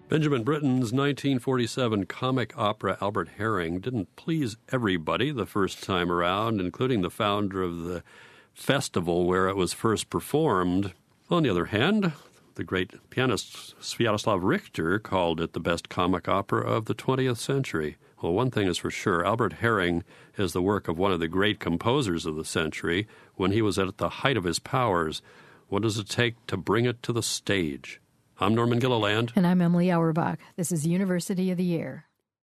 Benjamin Britten's 1947 comic opera Albert Herring didn't please everybody the first time around, including the founder of the festival where it was first performed. On the other hand, the great pianist Sviatoslav Richter called it the best comic opera of the 20th century. Well, one thing is for sure, Albert Herring is the work of one of the great composers of the century when he was at the height of his powers. What does it take to bring it to the stage? I'm Norman Gilliland. And I'm Emily Auerbach. This is University of the Year.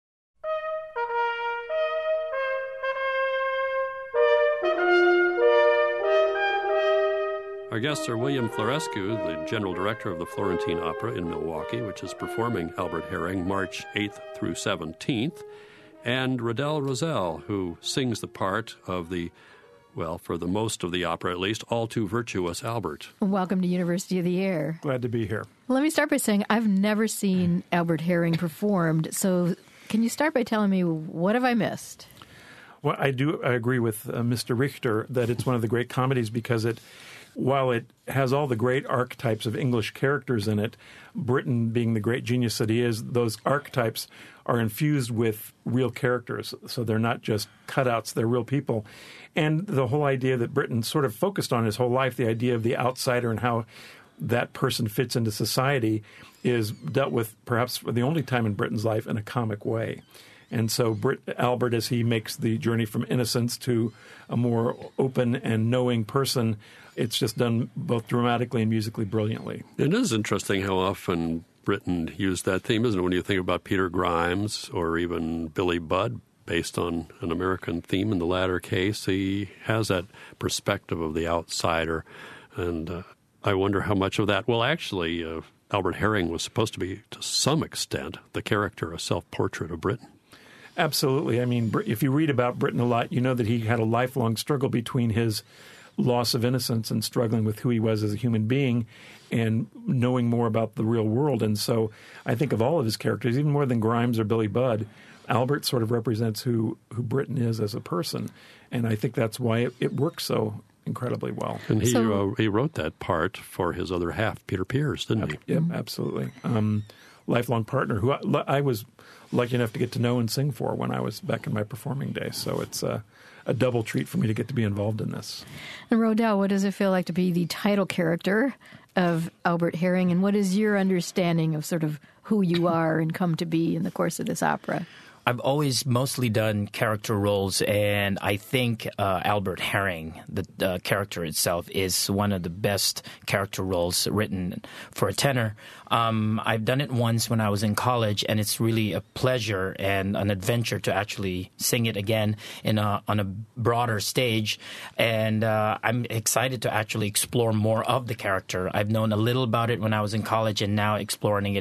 Our guests are William Florescu, the general director of the Florentine Opera in Milwaukee, which is performing Albert Herring March 8th through 17th, and Redell Rosell, who sings the part of the, well, for the most of the opera at least, all too virtuous Albert. Welcome to University of the Year. Glad to be here. Let me start by saying I've never seen Albert Herring performed, so can you start by telling me what have I missed? Well, I agree with Mr. Richter that it's one of the great comedies because while it has all the great archetypes of English characters in it, Britten being the great genius that he is, those archetypes are infused with real characters. So they're not just cutouts, they're real people. And the whole idea that Britten sort of focused on his whole life, the idea of the outsider and how that person fits into society, is dealt with perhaps for the only time in Britten's life in a comic way. And so Albert, as he makes the journey from innocence to a more open and knowing person, it's just done both dramatically and musically brilliantly. It is interesting how often Britten used that theme, isn't it, when you think about Peter Grimes or even Billy Budd, based on an American theme in the latter case. He has that perspective of the outsider, and I wonder how much of that, well, actually, Albert Herring was supposed to be, to some extent, the character, a self-portrait of Britten. Absolutely. I mean, if you read about Britten a lot, you know that he had a lifelong struggle between his loss of innocence and struggling with who he was as a human being and knowing more about the real world. And so I think of all of his characters, even more than Grimes or Billy Budd, Albert sort of represents who Britten is as a person. And I think that's why it works so incredibly well. And he wrote that part for his other half, Peter Pears, didn't he? Yep, absolutely. Lifelong partner who I was lucky enough to get to know and sing for when I was back in my performing days. So it's a double treat for me to get to be involved in this. And Rodell, what does it feel like to be the title character of Albert Herring, and what is your understanding of sort of who you are and come to be in the course of this opera? I've always mostly done character roles, and I think Albert Herring, the character itself, is one of the best character roles written for a tenor. I've done it once when I was in college, and it's really a pleasure and an adventure to actually sing it again on a broader stage. And I'm excited to actually explore more of the character. I've known a little about it when I was in college, and now exploring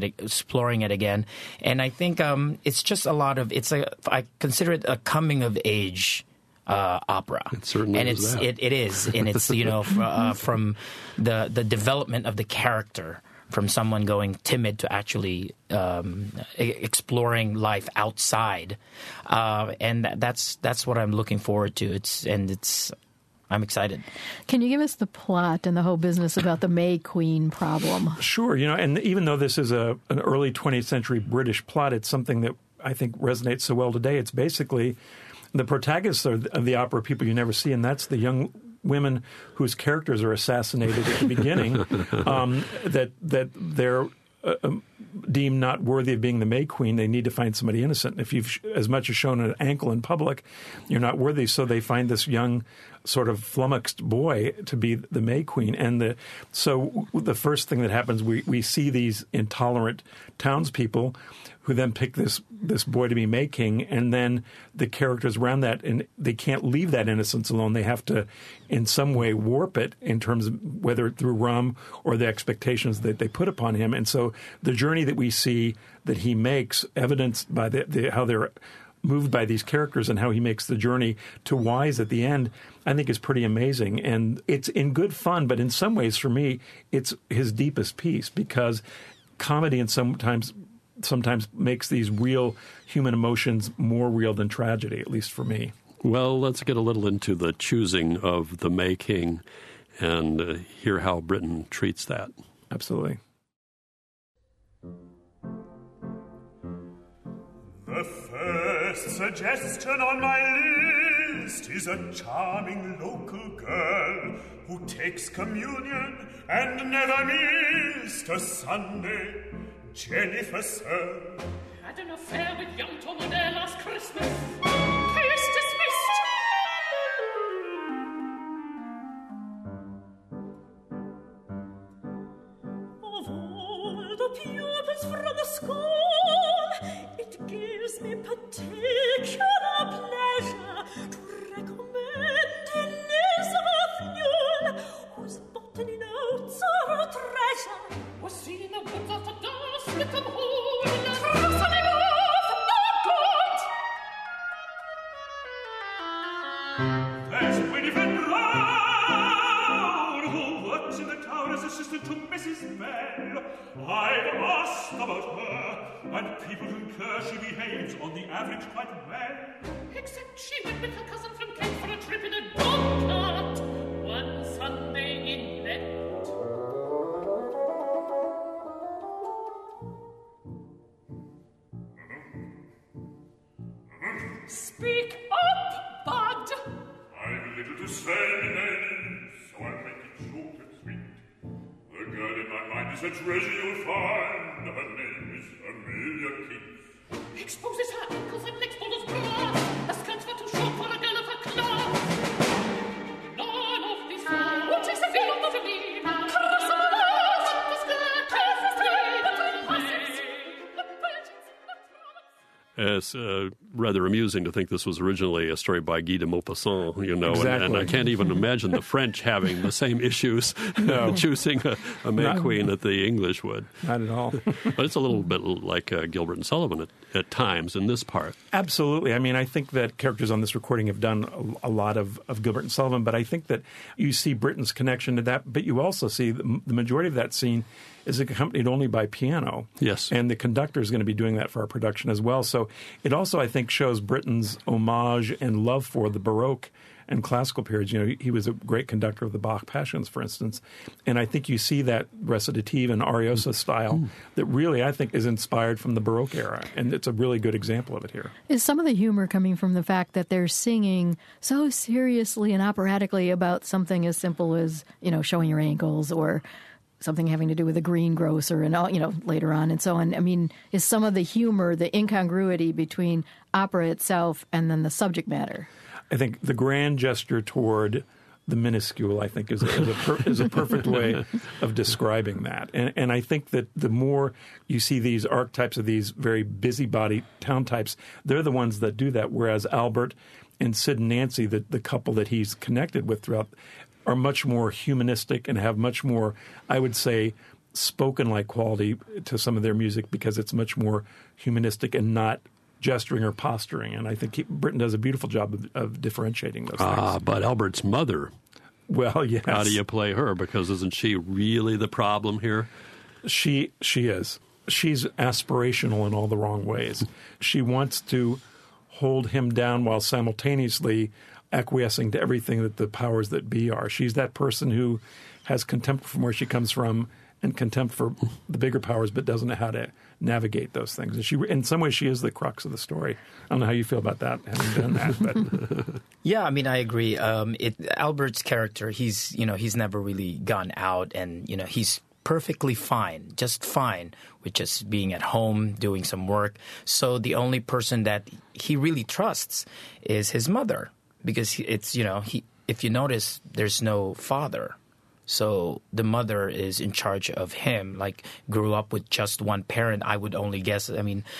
it again. And I think it's just a lot of I consider it a coming of age opera. It certainly is that. It is, and it's from the development of the character, from someone going timid to actually exploring life outside, and that's what I'm looking forward to. I'm excited. Can you give us the plot and the whole business about the May Queen problem? Sure. And even though this is an early 20th century British plot, it's something that I think resonates so well today. It's basically the protagonists of the opera people you never see, and that's the young women whose characters are assassinated at the beginning, that they're deemed not worthy of being the May Queen. They need to find somebody innocent. If you've as much as shown an ankle in public, you're not worthy. So they find this young, sort of flummoxed boy to be the May Queen. And so the first thing that happens, we see these intolerant townspeople who then pick this boy to be May King, and then the characters around that, and they can't leave that innocence alone. They have to, in some way, warp it in terms of whether through rum or the expectations that they put upon him. And so the journey that we see that he makes, evidenced by how they're moved by these characters and how he makes the journey to Wise at the end, I think is pretty amazing. And it's in good fun, but in some ways, for me, it's his deepest piece, because comedy and sometimes makes these real human emotions more real than tragedy, at least for me. Well, let's get a little into the choosing of the May King and hear how Britten treats that. Absolutely. The first suggestion on my list is a charming local girl who takes communion and never missed a Sunday. Jennifer Searle. Had an affair with young Tom O'Dare last Christmas. Case dismissed. Of all the pupils from the school, it gives me particular pleasure to recommend Elizabeth Newell, whose botany notes are a treasure. Was seen in the woods after dusk with them whole and rustling off, not good. There's Winifred Brown, who works in the town as assistant to Mrs. Bell. I've asked about her, and people concur she behaves on the average quite well. Except she went with her cousin from Kent for a trip in a dog cart one Sunday in Lent. Speak up, Bud! I've little to say, ladies, so I'll make it short and sweet. The girl in my mind is a treasure you'll find. Her name is Amelia Keith. Exposes her ankles and legs full of grass. Her skirts were too short for a girl of her class. None of these four. What is the feel of the mean? Cross of love, the skirt, cross the street, the passes, the virgins, the promise. It's rather amusing to think this was originally a story by Guy de Maupassant, you know, Exactly. and I can't even imagine the French having the same issues choosing a May Queen that the English would. Not at all. But it's a little bit like Gilbert and Sullivan at times in this part. Absolutely. I mean, I think that characters on this recording have done a lot of Gilbert and Sullivan, but I think that you see Britten's connection to that, but you also see the majority of that scene is accompanied only by piano. Yes. And the conductor is going to be doing that for our production as well. So it also, I think, shows Britten's homage and love for the Baroque and classical periods. You know, he was a great conductor of the Bach Passions, for instance. And I think you see that recitative and arioso style that really, I think, is inspired from the Baroque era. And it's a really good example of it here. Is some of the humor coming from the fact that they're singing so seriously and operatically about something as simple as, you know, showing your ankles or something having to do with a greengrocer and all, you know, later on and so on? I mean, is some of the humor, the incongruity between opera itself and then the subject matter? I think the grand gesture toward the minuscule, I think, is a perfect way of describing that. And I think that the more you see these archetypes of these very busybody town types, they're the ones that do that, whereas Albert and Sid and Nancy, the couple that he's connected with throughout, are much more humanistic and have much more, I would say, spoken-like quality to some of their music because it's much more humanistic and not gesturing or posturing. And I think Britten does a beautiful job of differentiating those things. But Albert's mother, well, yes. how do you play her? Because isn't she really the problem here? She is. She's aspirational in all the wrong ways. She wants to hold him down while simultaneously acquiescing to everything that the powers that be are. She's that person who has contempt from where she comes from and contempt for the bigger powers, but doesn't know how to navigate those things. And she, in some ways, she is the crux of the story. I don't know how you feel about that, having done that. But yeah, I mean, I agree. Albert's character, he's never really gone out, and he's perfectly fine, just fine with just being at home, doing some work. So the only person that he really trusts is his mother, because it's, if you notice, there's no father. So the mother is in charge of him, like grew up with just one parent, I would only guess. I mean,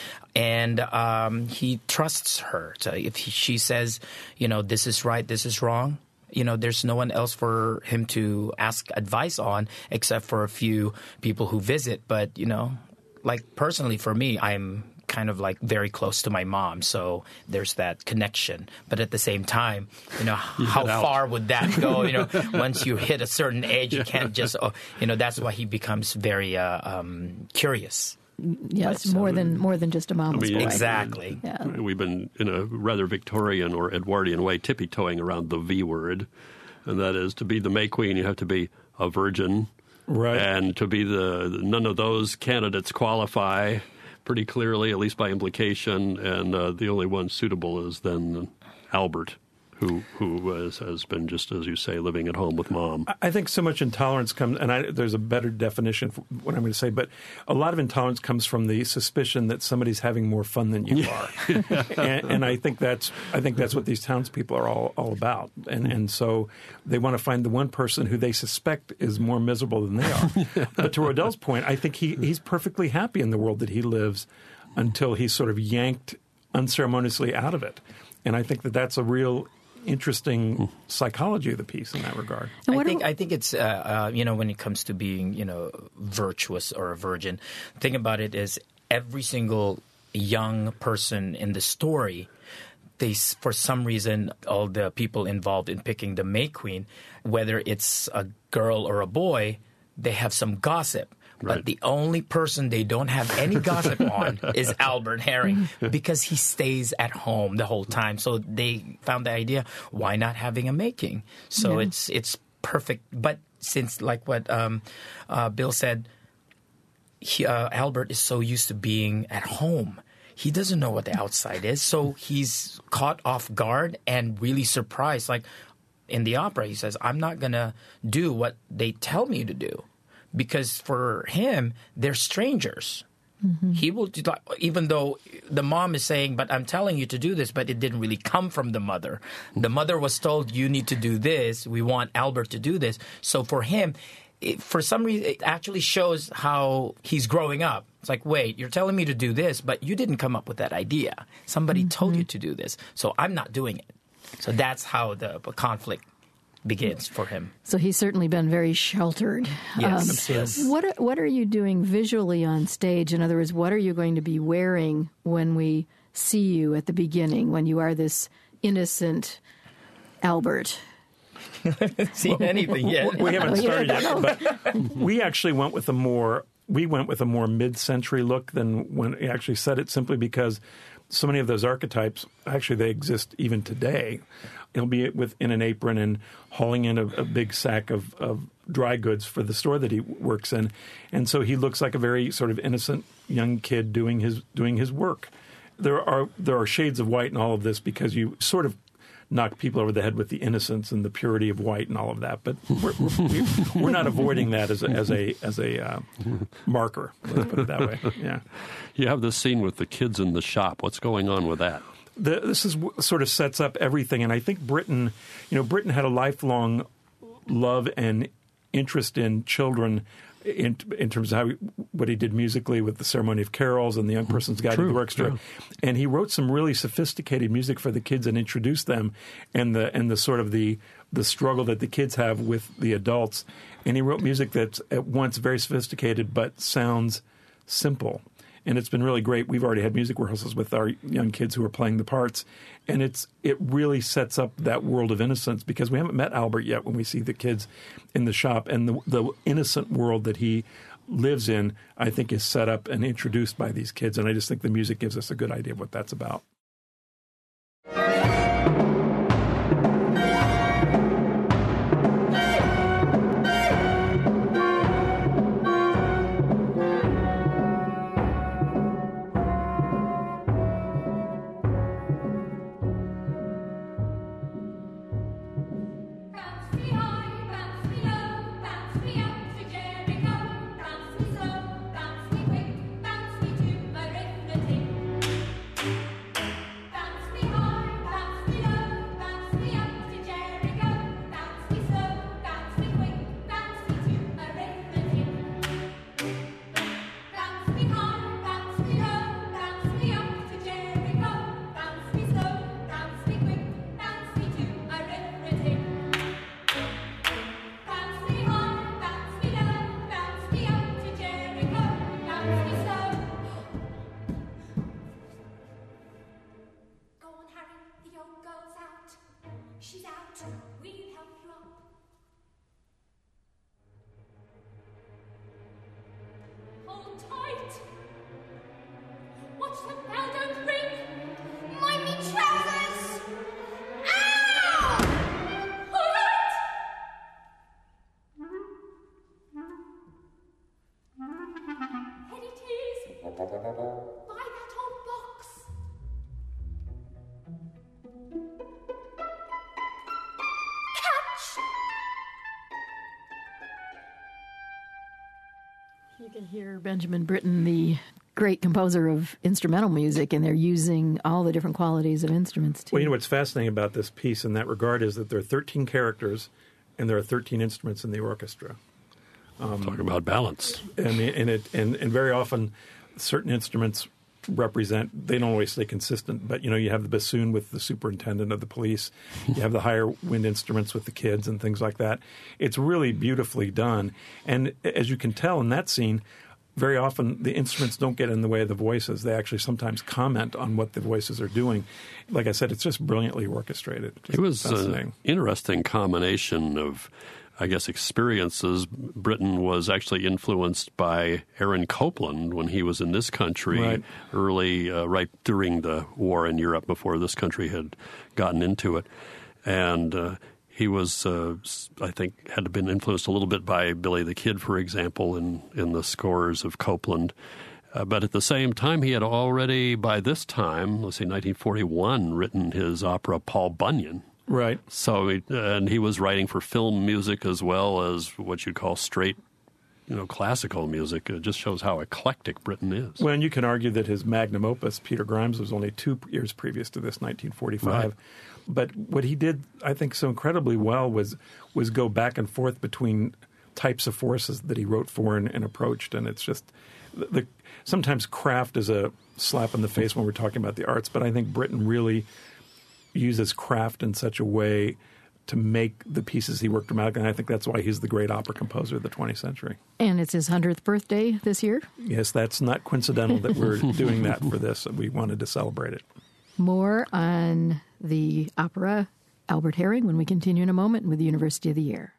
and he trusts her. So if she says, this is right, this is wrong, there's no one else for him to ask advice on except for a few people who visit. But, like personally for me, I'm kind of like very close to my mom, so there's that connection. But at the same time, how far would that go? Once you hit a certain age, you can't just, that's why he becomes very curious. Yes, more than just a mama's boy. Exactly. Yeah. We've been, in a rather Victorian or Edwardian way, tippy-toeing around the V word, and that is, to be the May Queen, you have to be a virgin. Right. And to be none of those candidates qualify. pretty clearly, at least by implication, and the only one suitable is then Albert, who has been, just as you say, living at home with Mom. I think so much intolerance comes, and there's a better definition for what I'm going to say, but a lot of intolerance comes from the suspicion that somebody's having more fun than you are, and I think that's what these townspeople are all about, and so they want to find the one person who they suspect is more miserable than they are. But to Rodell's point, I think he's perfectly happy in the world that he lives until he's sort of yanked unceremoniously out of it, and I think that's a real interesting psychology of the piece in that regard. I think it's when it comes to being virtuous or a virgin, the thing about it is every single young person in the story, they, for some reason, all the people involved in picking the May Queen, whether it's a girl or a boy, they have some gossip. Right. But the only person they don't have any gossip on is Albert Herring, because he stays at home the whole time. So they found the idea, why not having a making? So it's perfect. But since, like what Bill said, Albert is so used to being at home. He doesn't know what the outside is. So he's caught off guard and really surprised. Like in the opera, he says, I'm not going to do what they tell me to do. Because for him, they're strangers. Mm-hmm. He will, even though the mom is saying, but I'm telling you to do this, but it didn't really come from the mother. The mother was told, you need to do this. We want Albert to do this. So for him, for some reason, it actually shows how he's growing up. It's like, wait, you're telling me to do this, but you didn't come up with that idea. Somebody told you to do this. So I'm not doing it. So that's how the conflict begins for him. So he's certainly been very sheltered. Yes. Yes. What are you doing visually on stage? In other words, what are you going to be wearing when we see you at the beginning, when you are this innocent Albert? Seen anything yet? We haven't started yet, but we actually went with a more mid-century look than when he actually said it, simply because so many of those archetypes, actually, they exist even today. He'll be in an apron and hauling in a big sack of dry goods for the store that he works in. And so he looks like a very sort of innocent young kid doing his work. There are shades of white in all of this because you sort of knock people over the head with the innocence and the purity of white and all of that. But we're not avoiding that as a marker. Let's put it that way. Yeah. You have this scene with the kids in the shop. What's going on with that? This is sort of sets up everything, and I think Britain had a lifelong love and interest in children in terms of what he did musically with the Ceremony of Carols and the Young Person's Guide to the Orchestra, and he wrote some really sophisticated music for the kids and introduced them, and the sort of the struggle that the kids have with the adults, and he wrote music that's at once very sophisticated but sounds simple. And it's been really great. We've already had music rehearsals with our young kids who are playing the parts. And it really sets up that world of innocence, because we haven't met Albert yet when we see the kids in the shop. And the innocent world that he lives in, I think, is set up and introduced by these kids. And I just think the music gives us a good idea of what that's about. can hear Benjamin Britten, the great composer of instrumental music, and they're using all the different qualities of instruments, too. Well, you know what's fascinating about this piece in that regard is that there are 13 characters and there are 13 instruments in the orchestra. Talk about balance. And very often certain instruments represent, they don't always stay consistent, but you have the bassoon with the superintendent of the police, you have the higher wind instruments with the kids and things like that. It's really beautifully done. And as you can tell in that scene, very often the instruments don't get in the way of the voices. They actually sometimes comment on what the voices are doing. Like I said, it's just brilliantly orchestrated. It was an interesting combination of, I guess, experiences. Britten was actually influenced by Aaron Copland when he was in this country right during the war in Europe before this country had gotten into it. And he was, I think, had been influenced a little bit by Billy the Kid, for example, in the scores of Copland. But at the same time, he had already, by this time, let's say 1941, written his opera Paul Bunyan. Right. So, and he was writing for film music as well as what you'd call straight, classical music. It just shows how eclectic Britten is. Well, and you can argue that his magnum opus, Peter Grimes, was only 2 years previous to this, 1945. Right. But what he did, I think, so incredibly well was go back and forth between types of forces that he wrote for and approached. And it's just sometimes craft is a slap in the face when we're talking about the arts, but I think Britten really uses craft in such a way to make the pieces he worked dramatically, and I think that's why he's the great opera composer of the 20th century. And it's his 100th birthday this year? Yes, that's not coincidental that we're doing that for this. We wanted to celebrate it. More on the opera Albert Herring when we continue in a moment with the University of the Year.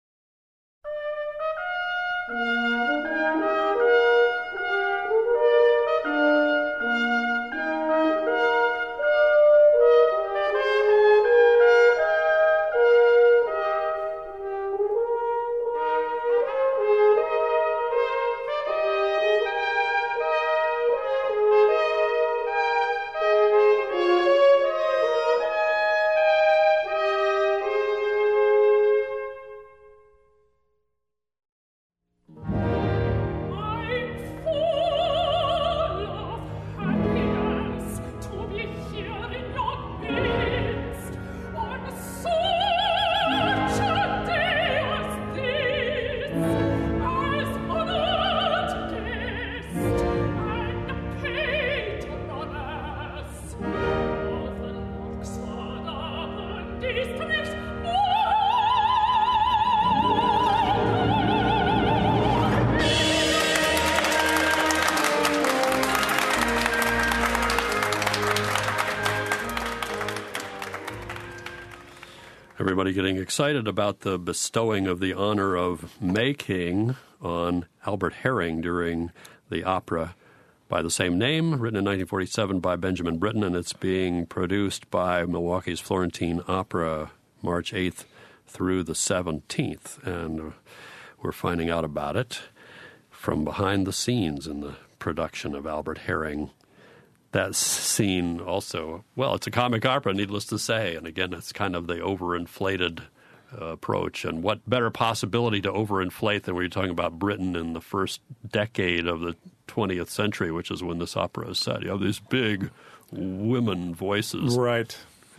Everybody getting excited about the bestowing of the honor of May King on Albert Herring during the opera by the same name, written in 1947 by Benjamin Britten, and it's being produced by Milwaukee's Florentine Opera March 8th through the 17th. And we're finding out about it from behind the scenes in the production of Albert Herring. That scene also, well, it's a comic opera, needless to say. And again, it's kind of the overinflated approach. And what better possibility to overinflate than when you're talking about Britain in the first decade of the 20th century, which is when this opera is set. You have these big women voices. Right.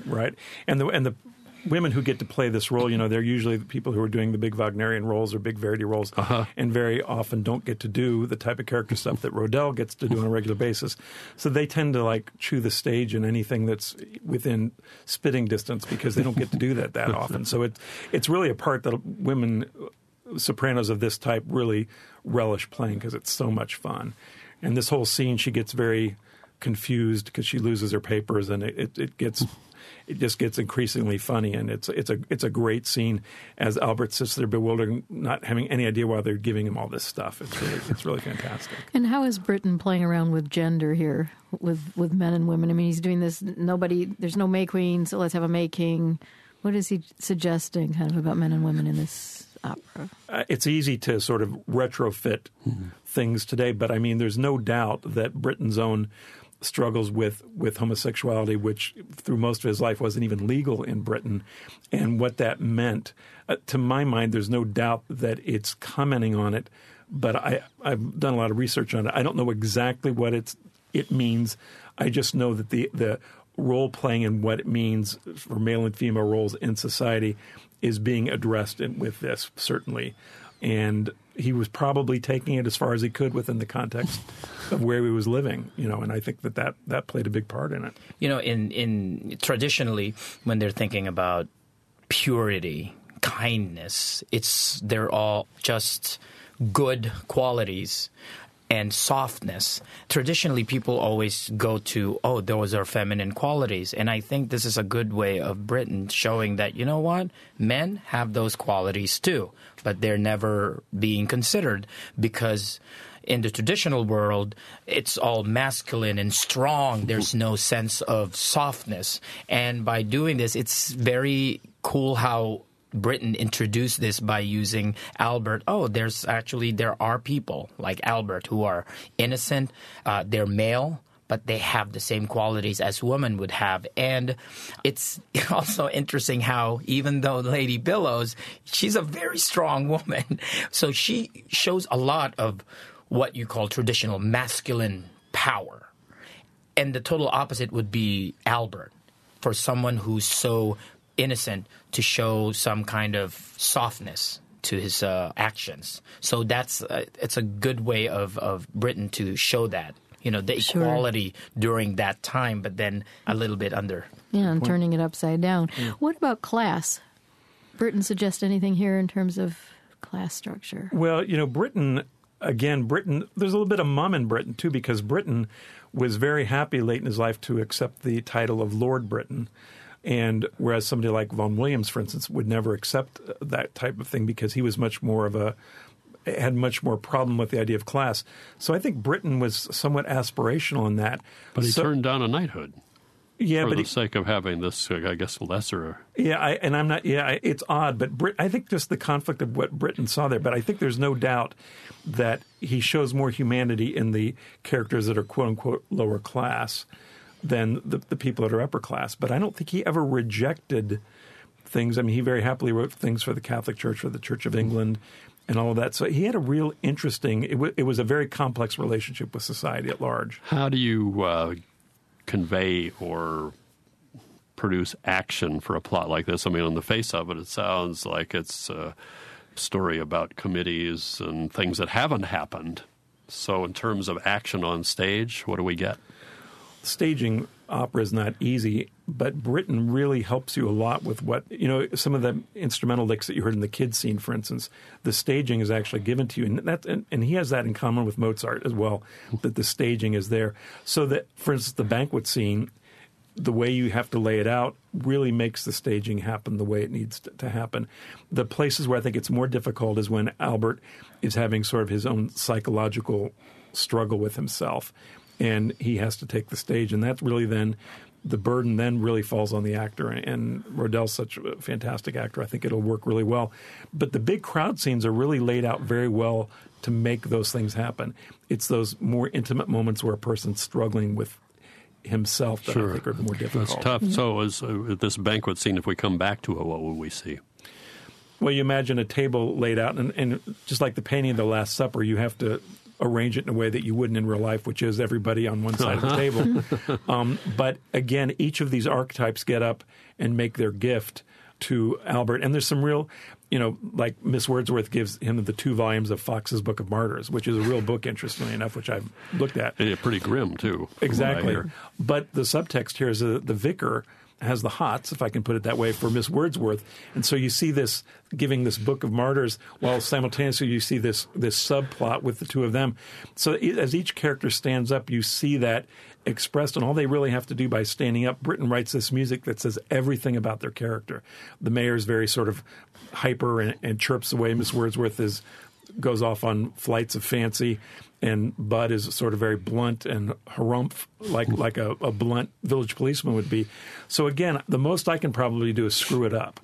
And the women who get to play this role, they're usually the people who are doing the big Wagnerian roles or big Verdi roles, and very often don't get to do the type of character stuff that Rodel gets to do on a regular basis. So they tend to chew the stage in anything that's within spitting distance because they don't get to do that often. So it's really a part that women sopranos of this type really relish playing because it's so much fun. And this whole scene, she gets very confused because she loses her papers, and it just gets increasingly funny, and it's a great scene as Albert sits there bewildered, not having any idea why they're giving him all this stuff. It's really fantastic. And how is Britten playing around with gender here, with men and women? I mean, he's doing this. There's no May Queen, so let's have a May King. What is he suggesting, kind of, about men and women in this opera? It's easy to sort of retrofit things today, but I mean, there's no doubt that Britten's own struggles with homosexuality, which through most of his life wasn't even legal in Britain, and what that meant. To my mind, there's no doubt that it's commenting on it, but I've done a lot of research on it. I don't know exactly what it means. I just know that the role playing and what it means for male and female roles in society is being addressed with this, certainly. And he was probably taking it as far as he could within the context of where he was living, and I think that played a big part in it. In traditionally, when they're thinking about purity, kindness, they're all just good qualities. And softness. Traditionally, people always go to, those are feminine qualities. And I think this is a good way of Britain showing that, you know what? Men have those qualities too, but they're never being considered because in the traditional world, it's all masculine and strong. There's no sense of softness. And by doing this, it's very cool how Britain introduced this by using Albert. There are people like Albert who are innocent. They're male, but they have the same qualities as women would have. And it's also interesting how even though Lady Billows, she's a very strong woman. So she shows a lot of what you call traditional masculine power. And the total opposite would be Albert, for someone who's so innocent, to show some kind of softness to his actions. So it's a good way of Britain to show that, the equality during that time, but then a little bit under. Yeah, and turning it upside down. Yeah. What about class? Britain suggest anything here in terms of class structure? Well, Britain, there's a little bit of mum in Britain, too, because Britain was very happy late in his life to accept the title of Lord Britain. And whereas somebody like Vaughan Williams, for instance, would never accept that type of thing because he was had much more problem with the idea of class. So I think Britain was somewhat aspirational in that. But he turned down a knighthood. Yeah, for the sake of having this, I guess, lesser. Yeah, it's odd, but I think just the conflict of what Britain saw there. But I think there's no doubt that he shows more humanity in the characters that are quote unquote lower class than the people that are upper class. But I don't think he ever rejected things. I mean, he very happily wrote things for the Catholic Church, for the Church of England, and all of that. So he had a real interesting, it was a very complex relationship with society at large. How do you convey or produce action for a plot like this? I mean, on the face of it, it sounds like it's a story about committees and things that haven't happened. So in terms of action on stage, what do we get? Staging opera is not easy, but Britain really helps you a lot with some of the instrumental licks that you heard in the kids scene, for instance. The staging is actually given to you, and he has that in common with Mozart as well, that the staging is there. So that, for instance, the banquet scene, the way you have to lay it out really makes the staging happen the way it needs to happen. The places where I think it's more difficult is when Albert is having sort of his own psychological struggle with himself, and he has to take the stage. And that's really then the burden then really falls on the actor. And Rodell's such a fantastic actor. I think it'll work really well. But the big crowd scenes are really laid out very well to make those things happen. It's those more intimate moments where a person's struggling with himself that I think are more difficult. That's tough. Mm-hmm. So this banquet scene, if we come back to it, what will we see? Well, you imagine a table laid out, and just like the painting of the Last Supper, you have to arrange it in a way that you wouldn't in real life, which is everybody on one side of the table. But again, each of these archetypes get up and make their gift to Albert. And there's some real, like Miss Wordsworth gives him the 2 volumes of Fox's Book of Martyrs, which is a real book, interestingly enough, which I've looked at. Yeah, pretty grim, too. Exactly. But the subtext here is the vicar has the hots, if I can put it that way, for Miss Wordsworth. And so you see this giving this Book of Martyrs, while simultaneously you see this subplot with the 2 of them. So as each character stands up, you see that expressed, and all they really have to do by standing up, Britain writes this music that says everything about their character. The mayor is very sort of hyper and chirps away. Miss Wordsworth goes off on flights of fancy, and Bud is sort of very blunt and harumph, like a blunt village policeman would be. So again, the most I can probably do is screw it up,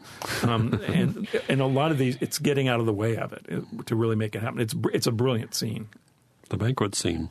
and a lot of these, it's getting out of the way of it to really make it happen. It's a brilliant scene. The banquet scene.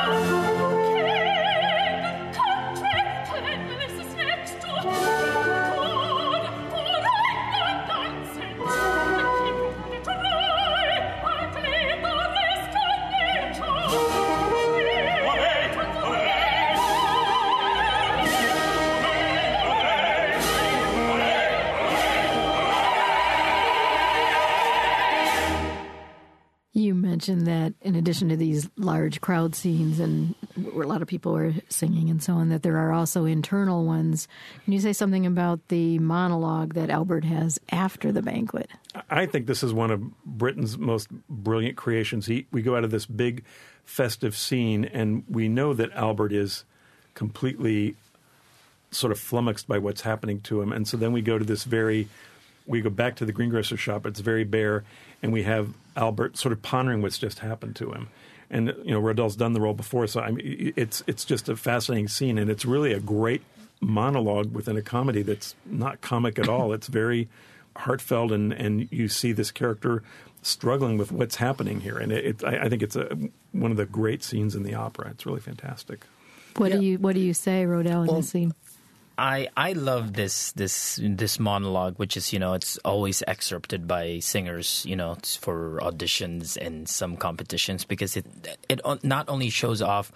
You mentioned that in addition to these large crowd scenes and where a lot of people are singing and so on, that there are also internal ones. Can you say something about the monologue that Albert has after the banquet? I think this is one of Britten's most brilliant creations. We go out of this big festive scene, and we know that Albert is completely sort of flummoxed by what's happening to him. And so then we go to we go back to the greengrocer's shop. It's very bare, and we have Albert sort of pondering what's just happened to him. And, Rodol's done the role before, so it's just a fascinating scene, and it's really a great monologue within a comedy that's not comic at all. It's very heartfelt, and you see this character struggling with what's happening here. And I think it's one of the great scenes in the opera. It's really fantastic. What do you say, Rodel, in this scene? I love this monologue, which is, it's always excerpted by singers, for auditions and some competitions, because it not only shows off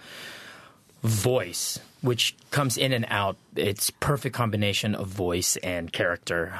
voice, which comes in and out. It's perfect combination of voice and character.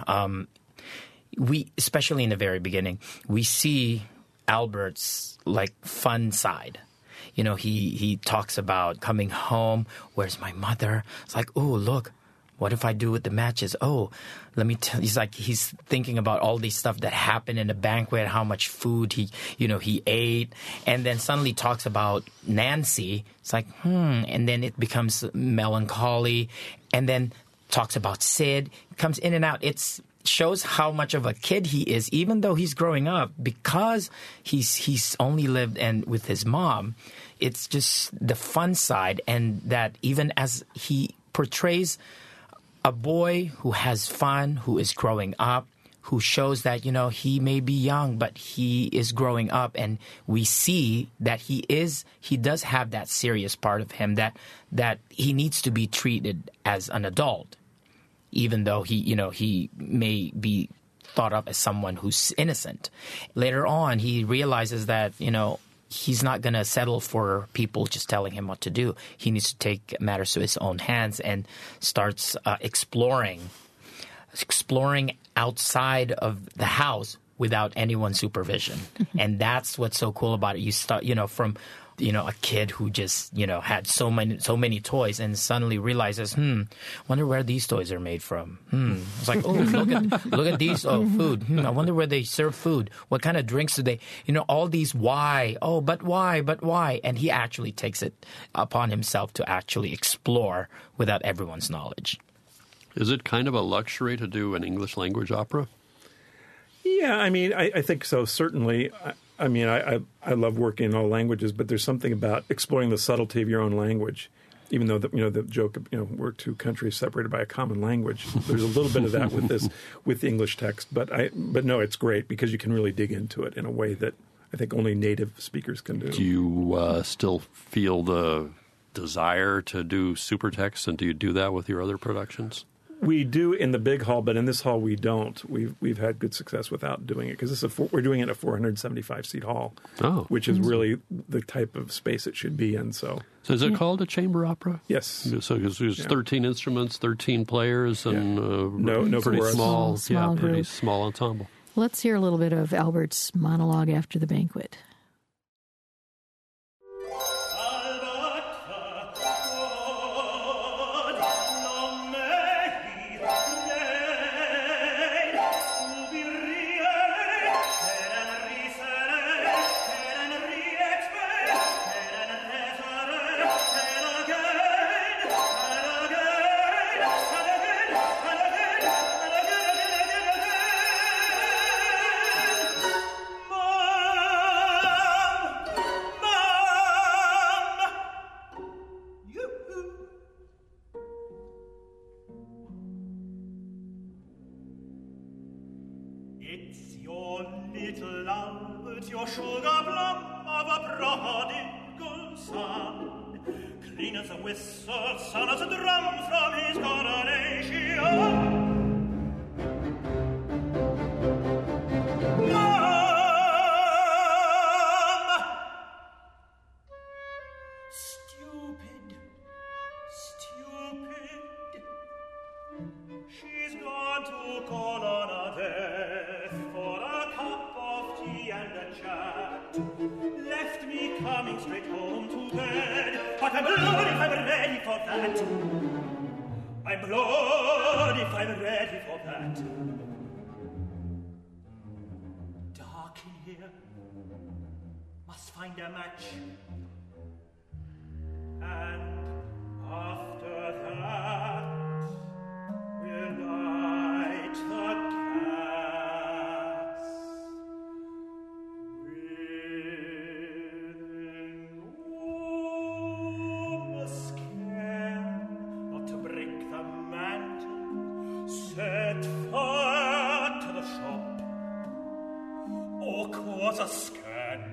We, especially in the very beginning, we see Albert's fun side. He talks about coming home. Where's my mother? It's like, oh, look. What if I do with the matches? Oh, let me tell you. He's thinking about all these stuff that happened in the banquet, how much food he ate, and then suddenly talks about Nancy. It's like, and then it becomes melancholy, and then talks about Sid. Comes in and out. It shows how much of a kid he is, even though he's growing up, because he's only lived with his mom. It's just the fun side, and that even as he portrays a boy who has fun, who is growing up, who shows that, he may be young, but he is growing up. And we see that he does have that serious part of him that he needs to be treated as an adult, even though he may be thought of as someone who's innocent. Later on, he realizes that, he's not going to settle for people just telling him what to do. He needs to take matters to his own hands and starts exploring outside of the house without anyone's supervision. And that's what's so cool about it. You start, from a kid who just, had so many toys and suddenly realizes, wonder where these toys are made from. It's like, oh, look at these, food. I wonder where they serve food. What kind of drinks do they, all these why. Oh, but why? And he actually takes it upon himself to actually explore without everyone's knowledge. Is it kind of a luxury to do an English language opera? Yeah, I think so, certainly. I love working in all languages, but there's something about exploring the subtlety of your own language. Even though the joke of we're two countries separated by a common language, there's a little bit of that with the English text. But no, it's great because you can really dig into it in a way that I think only native speakers can do. Do you still feel the desire to do supertext, and do you do that with your other productions? We do in the big hall, but in this hall we don't. We've had good success without doing it because we're doing it in a 475-seat hall, which is really the type of space it should be in. So is it called a chamber opera? Yes. So there's 13 instruments, 13 players, and no pretty chorus. pretty small ensemble. Let's hear a little bit of Albert's monologue after the banquet. It's your little Albert, your sugar plum of a prodigal son. keen as a whistle, son as a drum from his coronation. She's gone to call on a death for a cup of tea and a chat. Left me coming straight home to bed, but I'm bloody if I'm ready for that. I'm bloody if I'm ready for that. Dark in here, must find a match. And after that, we'll light the gas with a scan, not to break the mantle, set fire to the shop, or cause a scandal.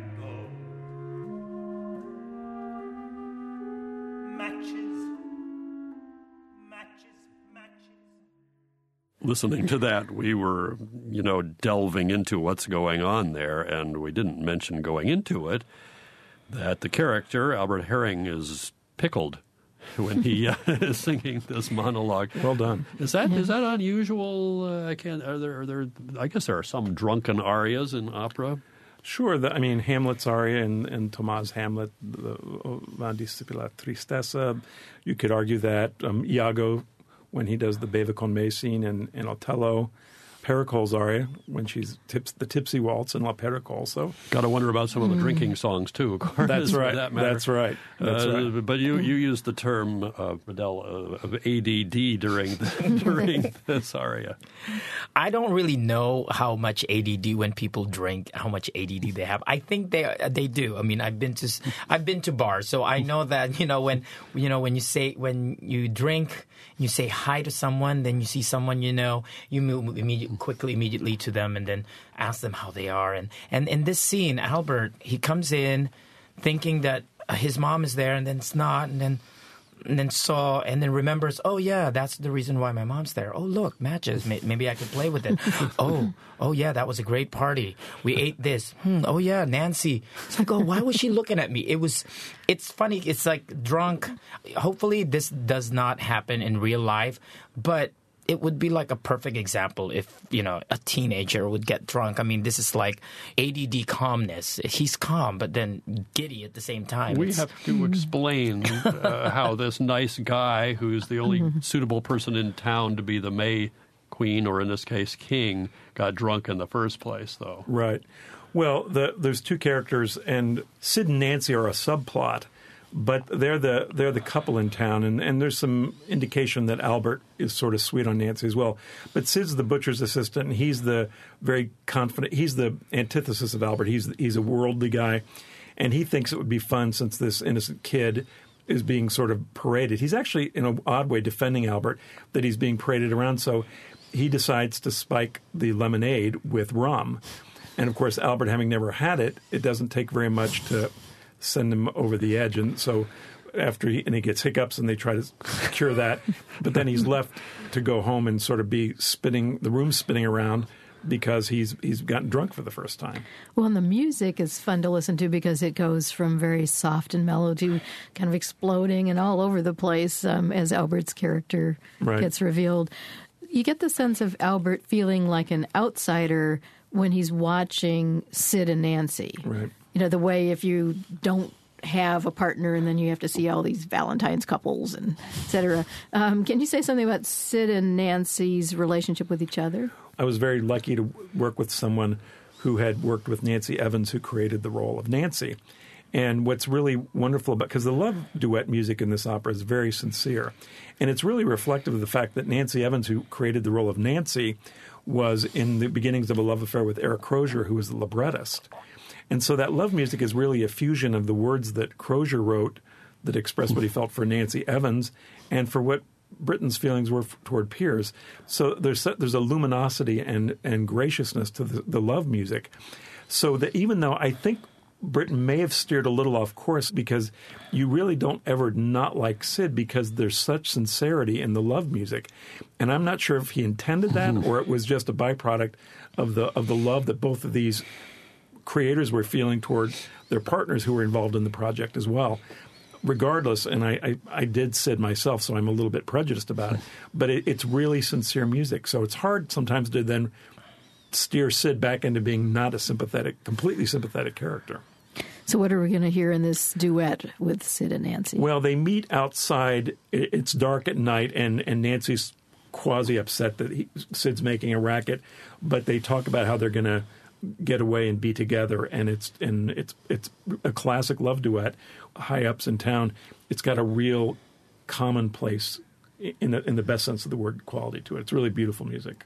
Listening to that, we were, delving into what's going on there, and we didn't mention going into it that the character, Albert Herring, is pickled when he is singing this monologue. Well done. Is that unusual? I guess there are some drunken arias in opera. Sure. Hamlet's aria and Thomas' Hamlet, Va discipula tristessa. You could argue that Iago, when he does the Beva con me scene in Otello, Pericole's aria, when she's the tipsy waltz in La Pericole. So, got to wonder about some of the drinking songs too. Of course, that's right. That's right. But you used the term, Riddell, of ADD during this aria. I don't really know how much ADD when people drink, how much ADD they have. I think they do. I mean, I've been to bars, so I know that when you drink, you say hi to someone, then you see someone you move immediately to them and then ask them how they are. And in this scene, Albert, he comes in thinking that his mom is there, and then it's not, and then remembers, oh yeah, that's the reason why my mom's there. Oh look, matches. Maybe I could play with it. Oh yeah, that was a great party. We ate this. Oh yeah, Nancy. It's like, oh, why was she looking at me? It's funny. It's like drunk. Hopefully this does not happen in real life, but it would be like a perfect example if, a teenager would get drunk. I mean, this is like ADD calmness. He's calm, but then giddy at the same time. We have to explain how this nice guy, who's the only suitable person in town to be the May Queen, or in this case, King, got drunk in the first place, though. Right. Well, there's two characters, and Sid and Nancy are a subplot. But they're the couple in town, and there's some indication that Albert is sort of sweet on Nancy as well. But Sid's the butcher's assistant, and he's the very confident. He's the antithesis of Albert. He's a worldly guy, and he thinks it would be fun since this innocent kid is being sort of paraded. He's actually, in an odd way, defending Albert, that he's being paraded around. So he decides to spike the lemonade with rum. And, of course, Albert, having never had it, it doesn't take very much to send him over the edge. And so after he gets hiccups, and they try to cure that, but then he's left to go home and sort of be spinning around because he's gotten drunk for the first time. Well, and the music is fun to listen to because it goes from very soft and mellow to kind of exploding and all over the place as Albert's character gets revealed. You get the sense of Albert feeling like an outsider when he's watching Sid and Nancy. Right. The way if you don't have a partner and then you have to see all these Valentine's couples and et cetera. Can you say something about Sid and Nancy's relationship with each other? I was very lucky to work with someone who had worked with Nancy Evans, who created the role of Nancy. And what's really wonderful because the love duet music in this opera is very sincere. And it's really reflective of the fact that Nancy Evans, who created the role of Nancy, was in the beginnings of a love affair with Eric Crozier, who was the librettist. And so that love music is really a fusion of the words that Crozier wrote that expressed what he felt for Nancy Evans and for what Britten's feelings were toward Piers. So there's a luminosity and graciousness to the love music. So that even though I think Britten may have steered a little off course because you really don't ever not like Sid because there's such sincerity in the love music. And I'm not sure if he intended that or it was just a byproduct of the love that both of these creators were feeling toward their partners who were involved in the project as well. Regardless, and I did Sid myself, so I'm a little bit prejudiced about it, but it's really sincere music. So it's hard sometimes to then steer Sid back into being not a completely sympathetic character. So what are we going to hear in this duet with Sid and Nancy? Well, they meet outside. It's dark at night, and Nancy's quasi upset that Sid's making a racket, but they talk about how they're going to get away and be together, and it's a classic love duet. High ups in town, it's got a real commonplace, in the best sense of the word, quality to it. It's really beautiful music.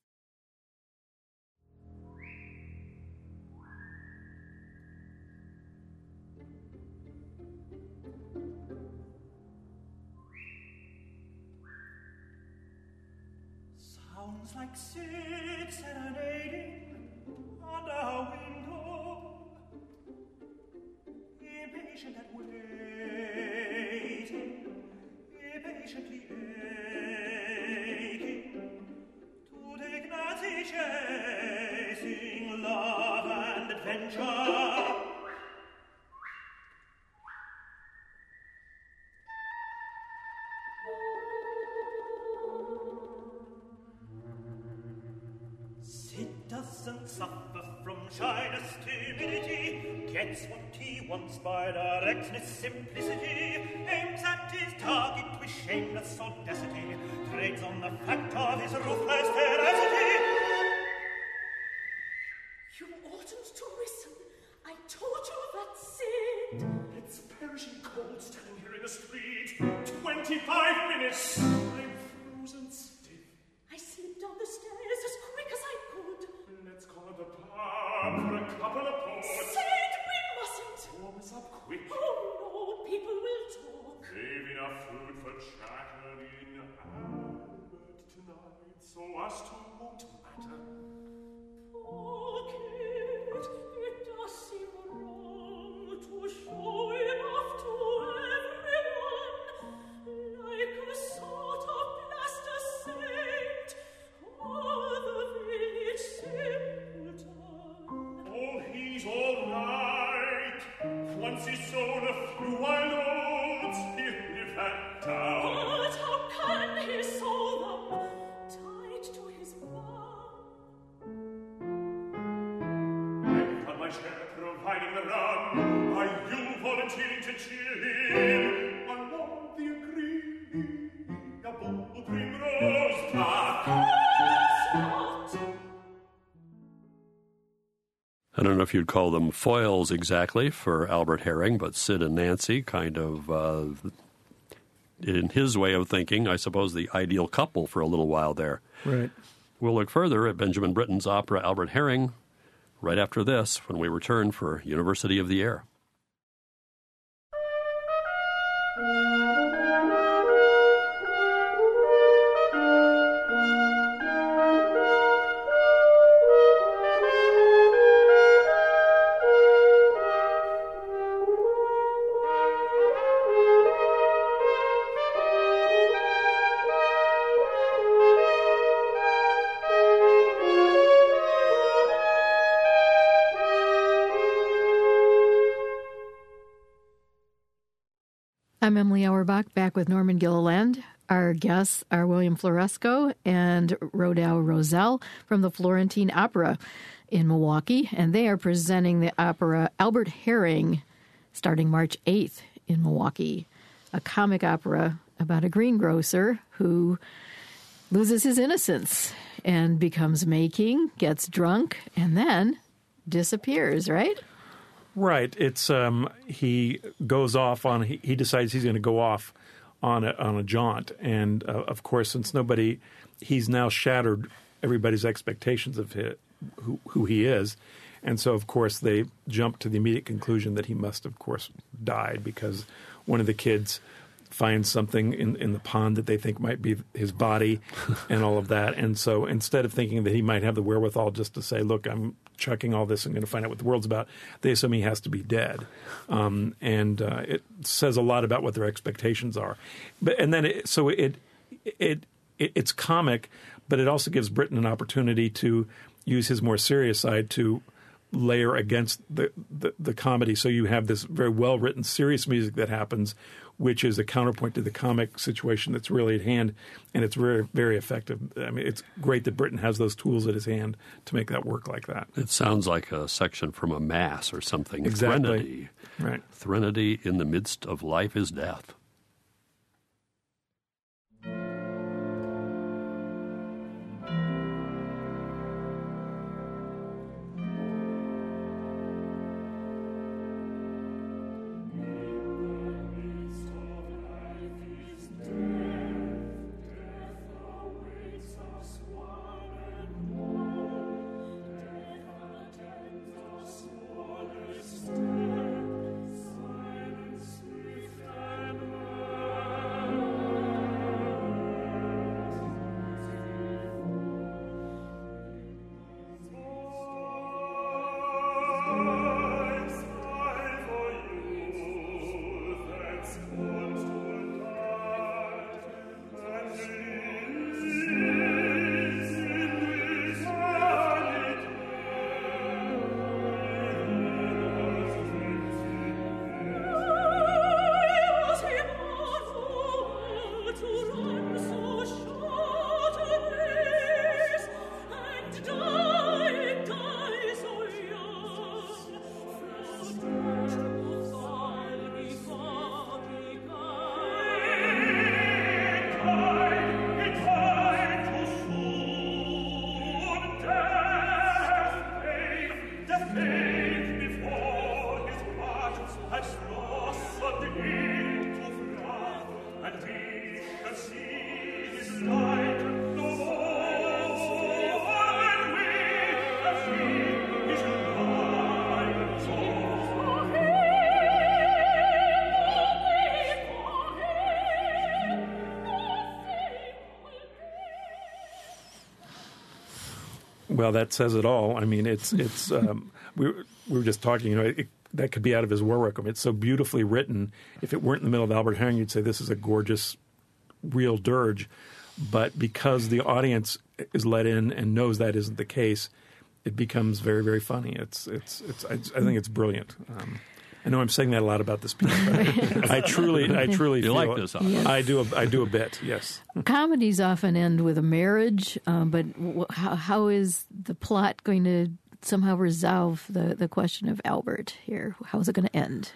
Sounds like Sid serenading under a window, impatient and waiting, impatiently aching to take Nancy chasing love and adventure. Doesn't suffer from shyness, timidity, gets what he wants by directness, simplicity, aims at his target with shameless audacity, trades on the fact of his ruthless tenacity. You oughtn't to listen. I told you that Sid. It's perishing cold standing here in the street. 25 minutes. I'm frozen stiff. I slipped down the stairs as quick as I could. Let's call the pub for a couple of pours. Sid, we mustn't. Warm us up quick. Oh, no, people will talk. Save enough food for chattering Albert tonight, so as to won't matter. Poor kid, it does seem wrong to show him off to everyone, like a sort of plaster saint, or the village simpleton. Oh, he's all right. Once he's sown a few wild oats, he'll live and down. But how can he sow them, tied to his bough? I've done my share providing the rum. Are you volunteering to cheer him along the agreeable primrose path? Not. I don't know if you'd call them foils exactly for Albert Herring, but Sid and Nancy kind of, in his way of thinking, I suppose the ideal couple for a little while there. Right. We'll look further at Benjamin Britten's opera Albert Herring right after this when we return for University of the Air. I'm Emily Auerbach, back with Norman Gilliland. Our guests are William Floresco and Rodau Rosell from the Florentine Opera in Milwaukee, and they are presenting the opera Albert Herring starting March 8th in Milwaukee, a comic opera about a greengrocer who loses his innocence and becomes making, gets drunk, and then disappears, right? Right. It's he goes off on he decides he's going to go off on a jaunt, and of course, since he's now shattered everybody's expectations of who he is, and so of course they jump to the immediate conclusion that he must, of course, died because one of the kids finds something in the pond that they think might be his body and all of that. And so instead of thinking that he might have the wherewithal just to say, look, I'm chucking all this and going to find out what the world's about. They assume he has to be dead, and it says a lot about what their expectations are. It's comic, but it also gives Britten an opportunity to use his more serious side to layer against the comedy. So you have this very well-written, serious music that happens, which is a counterpoint to the comic situation that's really at hand, and it's very, very effective. I mean, it's great that Britten has those tools at his hand to make that work like that. It sounds like a section from a mass or something. Exactly. Threnody. Right. Threnody in the midst of life is death. Well, that says it all. I mean, it's we were just talking. That could be out of his war requiem. It's so beautifully written. If it weren't in the middle of Albert Herring, you'd say this is a gorgeous, real dirge. But because the audience is let in and knows that isn't the case, it becomes very, very funny. I think it's brilliant. I know I'm saying that a lot about this piece, but I truly You feel like it. this? Yes. I do a bit. Yes. Comedies often end with a marriage, but how is the plot going to somehow resolve the question of Albert here? How is it going to end?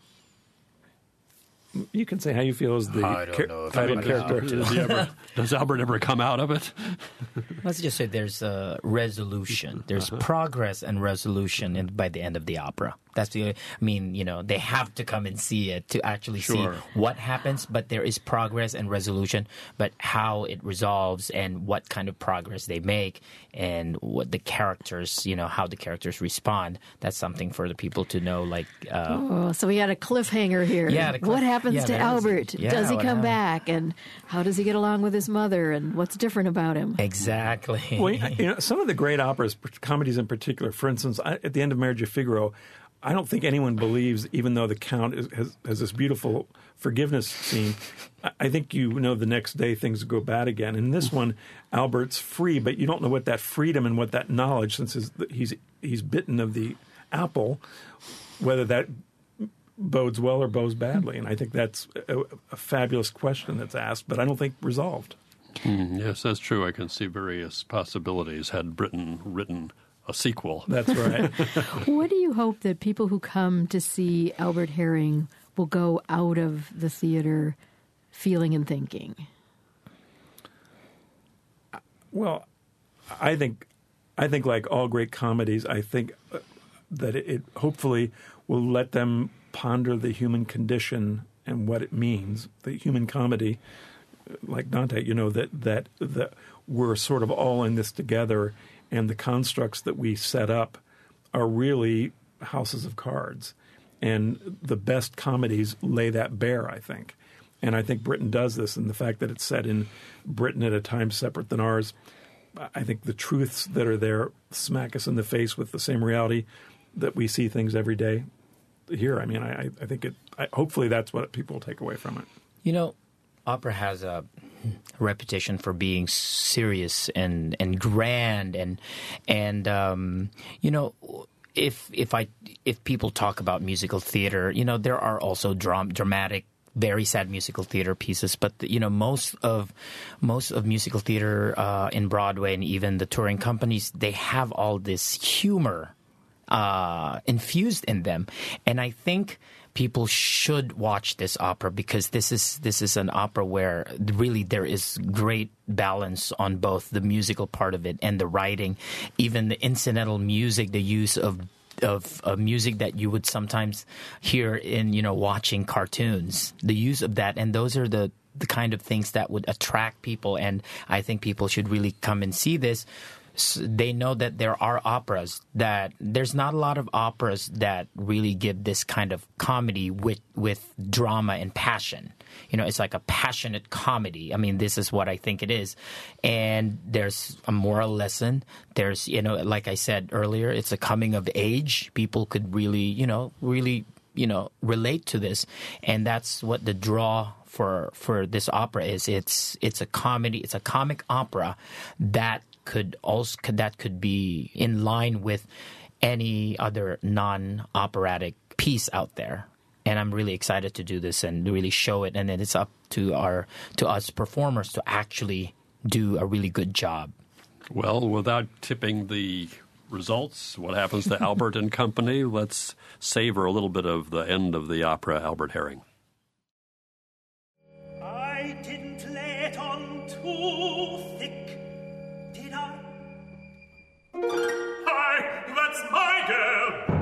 You can say how you feel as the I don't know if title I'm character. Does Albert ever come out of it? Let's just say there's a resolution. There's progress and resolution by the end of the opera. That's the. I mean, they have to come and see it to actually see what happens. But there is progress and resolution. But how it resolves and what kind of progress they make and what the characters, how the characters respond. That's something for the people to know. Like, so we had a cliffhanger here. Yeah, what happens to Albert? Does he come back? And how does he get along with his mother? And what's different about him? Exactly. Well, some of the great operas, comedies in particular, for instance, at the end of Marriage of Figaro, I don't think anyone believes, even though the Count has this beautiful forgiveness scene, I think the next day things go bad again. In this one, Albert's free, but you don't know what that freedom and what that knowledge, since he's bitten of the apple, whether that bodes well or bodes badly. And I think that's a fabulous question that's asked, but I don't think resolved. Yes, that's true. I can see various possibilities had Britten written a sequel. That's right. What do you hope that people who come to see Albert Herring will go out of the theater feeling and thinking? Well, I think like all great comedies, I think that it hopefully will let them ponder the human condition and what it means. The human comedy, like Dante, that we're sort of all in this together, and the constructs that we set up are really houses of cards. And the best comedies lay that bare, I think. And I think Britain does this, and the fact that it's set in Britain at a time separate than ours, I think the truths that are there smack us in the face with the same reality that we see things every day here. I mean, I think hopefully that's what people will take away from it. You know, opera has a reputation for being serious and grand and you know, if people talk about musical theater, you know, there are also dramatic, very sad musical theater pieces, but you know, most of musical theater in Broadway and even the touring companies, they have all this humor infused in them, and I think people should watch this opera because this is an opera where really there is great balance on both the musical part of it and the writing, even the incidental music, the use of music that you would sometimes hear in, you know, watching cartoons, the use of that, and those are the kind of things that would attract people, and I think people should really come and see this. They know that there are operas, that there's not a lot of operas that really give this kind of comedy with drama and passion. You know, it's like a passionate comedy. I mean, this is what I think it is. And there's a moral lesson. There's, you know, like I said earlier, it's a coming of age. People could really relate to this. And that's what the draw for this opera is. It's a comedy. It's a comic opera that could be in line with any other non-operatic piece out there. And I'm really excited to do this and really show it. And then it's up to us performers to actually do a really good job. Well, without tipping the results, what happens to Albert and Company, let's savor a little bit of the end of the opera Albert Herring. I didn't lay it on too thick, did I? Hi, that's my girl!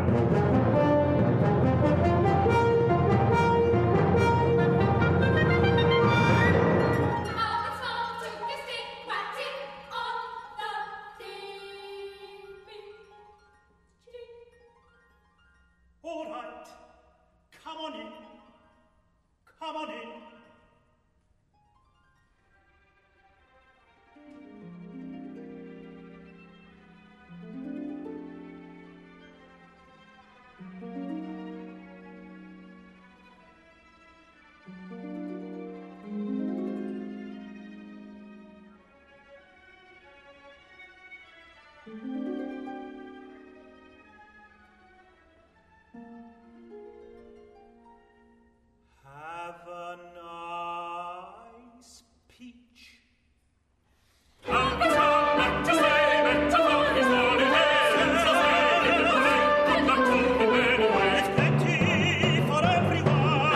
All right, come on in. Come on in. Have a nice peach. It's plenty for everyone.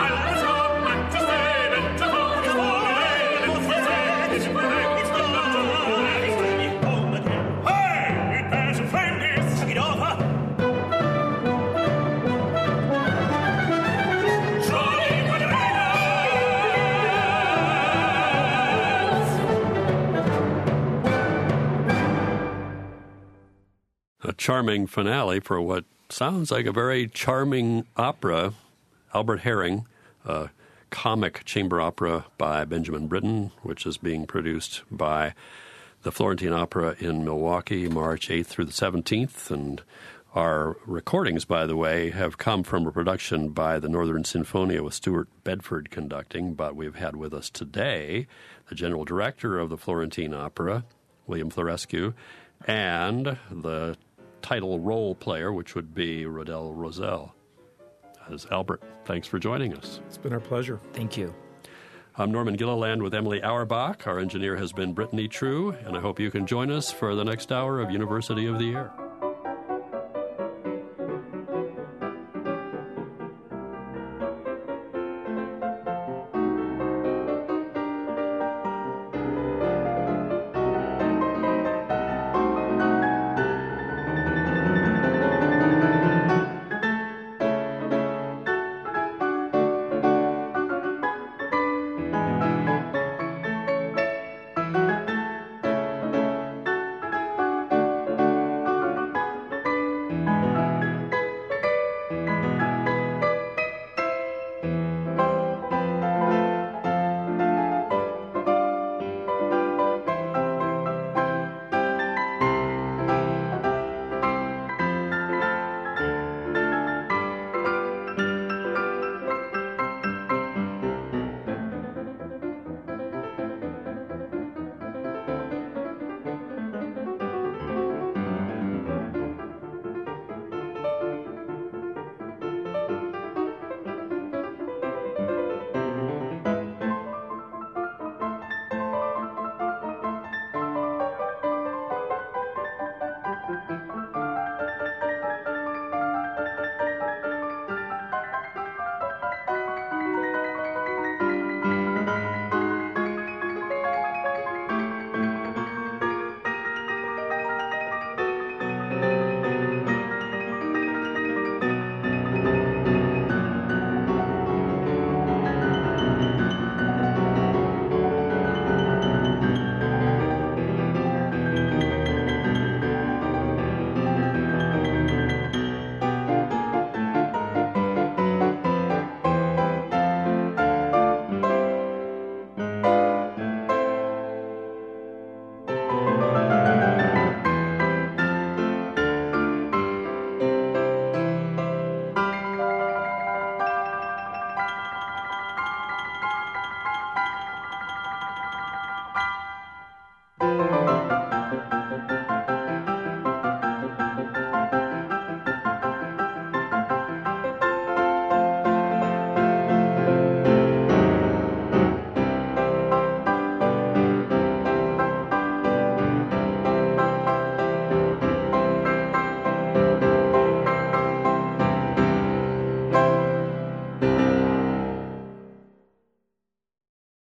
Hey, it bears a flame this! Take it over. Johnny A charming finale for what sounds like a very charming opera, Albert Herring, a comic chamber opera by Benjamin Britten, which is being produced by the Florentine Opera in Milwaukee, March 8th through the 17th. And our recordings, by the way, have come from a production by the Northern Sinfonia with Stuart Bedford conducting, but we've had with us today the general director of the Florentine Opera, William Florescu, and the title role player, which would be Rodel Rosell, as Albert. Thanks for joining us. It's been our pleasure. Thank you. I'm Norman Gilliland with Emily Auerbach. Our engineer has been Brittany True, and I hope you can join us for the next hour of University of the Air.